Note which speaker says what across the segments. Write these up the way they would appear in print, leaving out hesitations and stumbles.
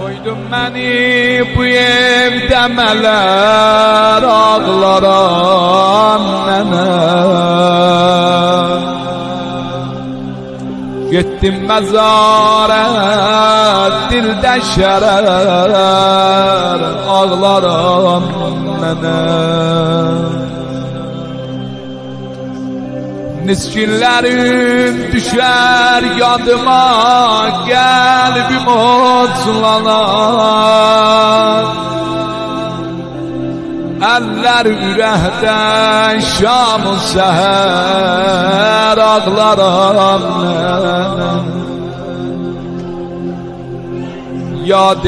Speaker 1: Koydum beni bu evde meler ağlaram nene. Gittim mezara dilde şerer ağlaram nene. Niskinlerim düşer yadıma, kalbim otlanar. Eller ürəkdən şam-ı səhər ağlaram nənəm. Yad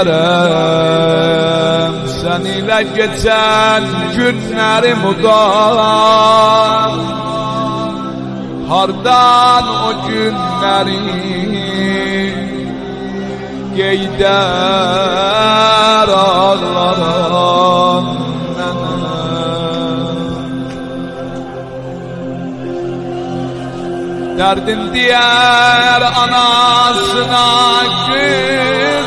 Speaker 1: eylərəm sən ilə geçən günlərim udar. Hardan o günləri geyder ağlaram nənə. Dərdin diyər anasına kız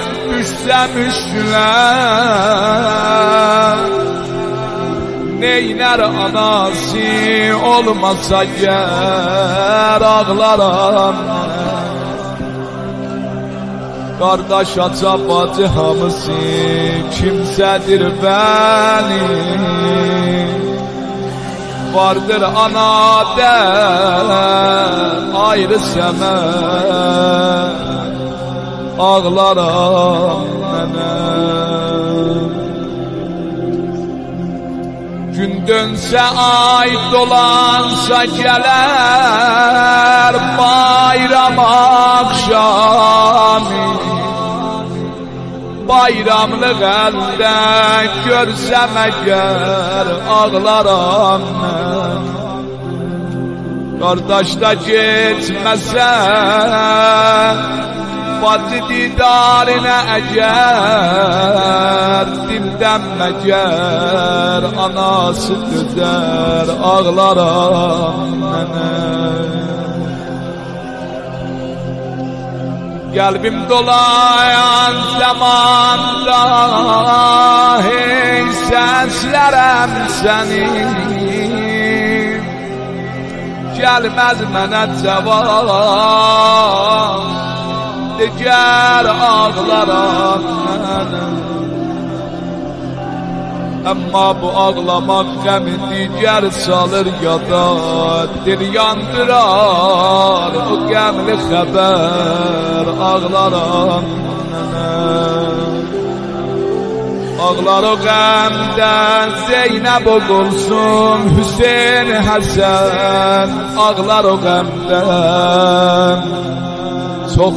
Speaker 1: düşsəmişlər. Neyler anası olmasa gər ağlaram. Qardaş aça bacı hamısı kimsədir bəni. Vardır anadən ayrı səmən ağlaram nənəm. Gün dönsə ay dolansa gələr bayram akşamı. Bayramlıq əldə görsəm əgər ağlaram mən. Qardaş da getməsə bacı didarına əgər, dildən məgər anası dözər ağlaram nənə. Qəlbim dolayan zamanda hey səslərəm səni. Gəlməz mənə cavab, digər ağlaram mənə. Amma bu ağlamaq qəmi digər salır yada. Dil yandırar o qəmli xəbər ağlaram mənə. Ağlar o qəmdən Zeynəb o Qulsum, Hüseyin Həsən ağlar o qəmdən. Çox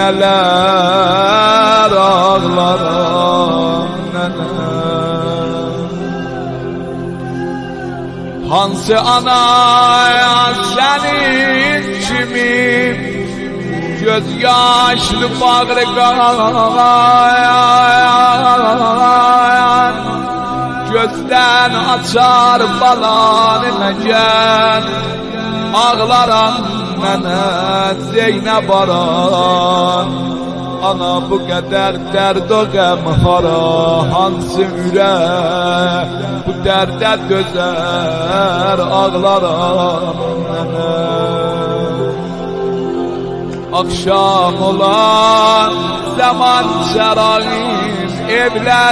Speaker 1: nənələr ağlaram nənə. Hansı anaya sənin kimi göz yaşlı bağrı qayan. Gözdən açar balanı məgən ağlaram mənə Zeynəb aran. Ana bu qədər dərd o qəm hara, hansı ürək bu dərdə dözər ağlaram mənə. Akşam olan zaman çərağım evlər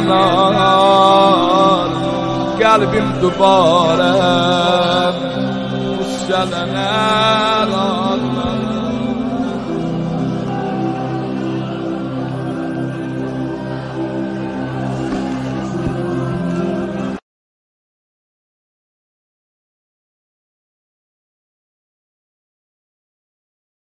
Speaker 1: yanar. Qəlbim dubarəm bu sənələr ağlar.